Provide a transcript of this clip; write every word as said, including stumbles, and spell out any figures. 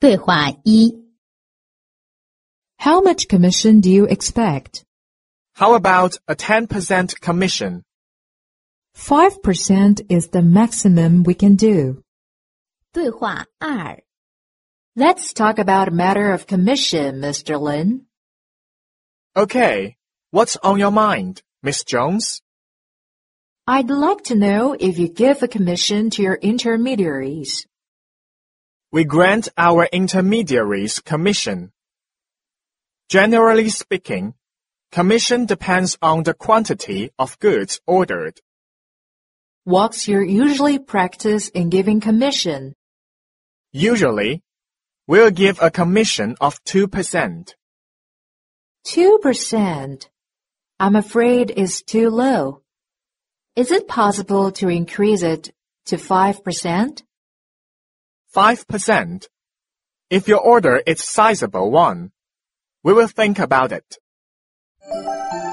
对话一 How much commission do you expect? How about a ten percent commission? Five percent is the maximum we can do. 对话二 Let's talk about a matter of commission, Mister Lin. Okay, what's on your mind, Miss Jones? I'd like to know if you give a commission to your intermediaries. We grant our intermediaries commission. Generally speaking, commission depends on the quantity of goods ordered. What's your usually practice in giving commission? Usually, we'll give a commission of two percent. Two percent. I'm afraid it's too low. Is it possible to increase it to five percent? Five percent. If your order is sizable one, we will think about it.